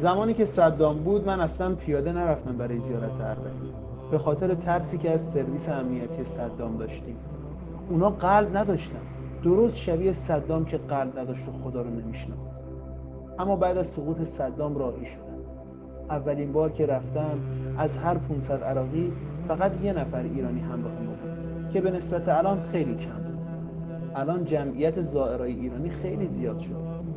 زمانی که صدام بود من اصلا پیاده نرفتم برای زیارت اربعین، به خاطر ترسی که از سرویس امنیتی صدام داشتیم. اونا قلب نداشتن، درست شبیه صدام که قلب نداشت و خدا رو نمیشناخت. اما بعد از سقوط صدام راهی شدم. اولین بار که رفتم از هر 500 عراقی فقط یه نفر ایرانی همراه ما بود که به نسبت الان خیلی کم بود. الان جمعیت زائرای ایرانی خیلی زیاد شده.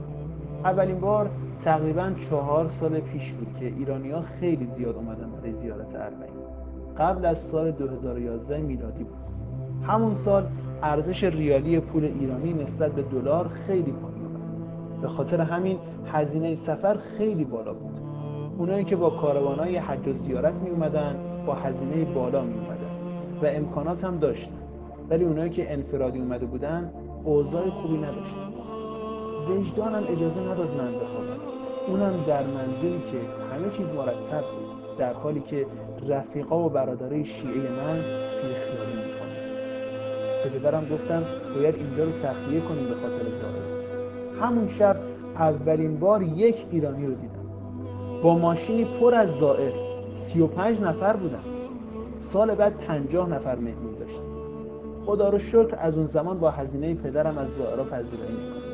اولین بار تقریباً 4 سال پیش بود که ایرانی‌ها خیلی زیاد اومدن برای زیارت اربعین. قبل از سال 2011 میلادی بود. همون سال ارزش ریالی پول ایرانی نسبت به دلار خیلی پایین اومد. به خاطر همین هزینه سفر خیلی بالا بود. اونایی که با کاروانای حج و زیارت می اومدن با هزینه بالا می اومدن و امکانات هم داشتن، ولی اونایی که انفرادی اومده بودن اوضاع خوبی نداشتن. وجدانم اجازه نداد من بخوابم، اونم در منزلی که همه چیز مرتب بود، در حالی که رفیقا و برادرای شیعه من توی خیابون می‌خوابیدن. به پدرم گفتم باید اینجا رو تخلیه کنیم به خاطر زائر. همون شب اولین بار یک ایرانی رو دیدم با ماشینی پر از زائر. 35 نفر بودن. سال بعد 50 نفر مهمون داشتم. خدا رو شکر از اون زمان با هزینه پدرم از زائرها پذیرایی میکنم.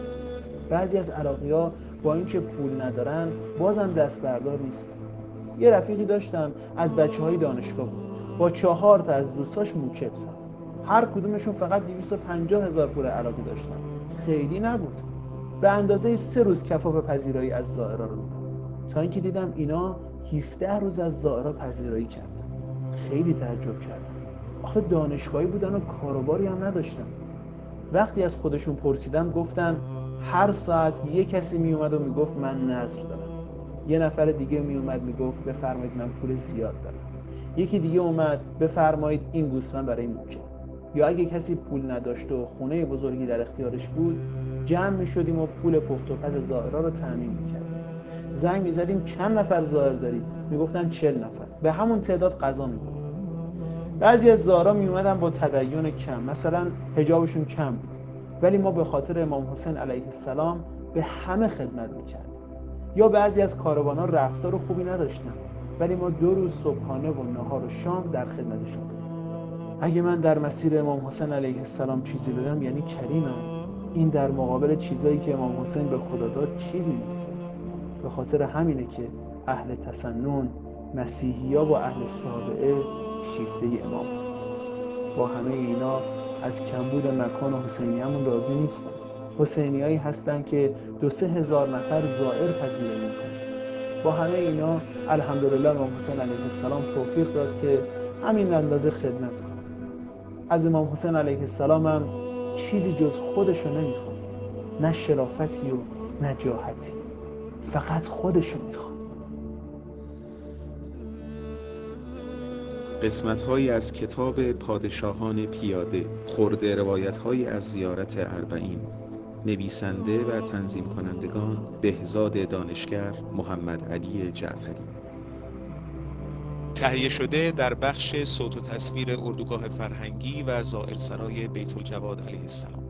بعضی از عراقی‌ها با اینکه پول ندارن بازم دست بردار نیستن. یه رفیقی داشتم از بچه‌های دانشگاه بود، با 4 تا از دوستاش موکب زد. هر کدومشون فقط 250,000 پول عراقی داشتن. خیلی نبود. به اندازه 3 روز کفاف پذیرایی از زائرها رو میدن. تا اینکه دیدم اینا 17 روز از زائرها پذیرایی کردن. خیلی تعجب کردم. آخه دانشگاهی بودن و کاروباری هم نداشتن. وقتی از خودشون پرسیدم گفتن هر ساعت یه کسی می اومد و میگفت من نذر دارم. یه نفر دیگه می اومد میگفت بفرمایید من پول زیاد دارم. یکی دیگه اومد بفرمایید این گوسفند برای موکل. یا اگه کسی پول نداشت و خونه بزرگی در اختیارش بود، جمع میشدیم و پول پخت و پز زائرها رو تامین میکردیم. زنگ میزدیم چند نفر زائر دارید؟ میگفتن 40 نفر. به همون تعداد غذا میبردیم. بعضی از زائرها میومدن با تدین کم، مثلا حجابشون کم بود، ولی ما به خاطر امام حسین علیه السلام به همه خدمت میکردیم. یا بعضی از کاروان‌ها رفتار خوبی نداشتن، ولی ما 2 روز صبحانه و نهار و شام در خدمتشون بودیم. اگه من در مسیر امام حسین علیه السلام چیزی بدم یعنی کریمم. این در مقابل چیزایی که امام حسین به خدا داد چیزی نیست. به خاطر همینه که اهل تسنن، مسیحی‌ها با اهل سابعه شیفته امام هستن. با همه اینا از کمبود مکان و حسینیه‌مون راضی نیستن. حسینیایی هستن که 2-3 هزار نفر زائر پذیرایی میکنن. با همه اینا الحمدلله امام حسین علیه السلام توفیق داد که همین اندازه خدمت کنه. از امام حسین علیه السلام هم چیزی جز خودشو نمیخواد، نه شرافتی و نه جاهتی، فقط خودشو میخواد. قسمت‌هایی از کتاب پادشاهان پیاده، خرده روایت‌هایی از زیارت اربعین، نویسنده و تنظیم کنندگان بهزاد دانشگر، محمد علی جعفری. تهیه شده در بخش صوت و تصویر اردوگاه فرهنگی و زائرسرای بیت الجواد علیه السلام.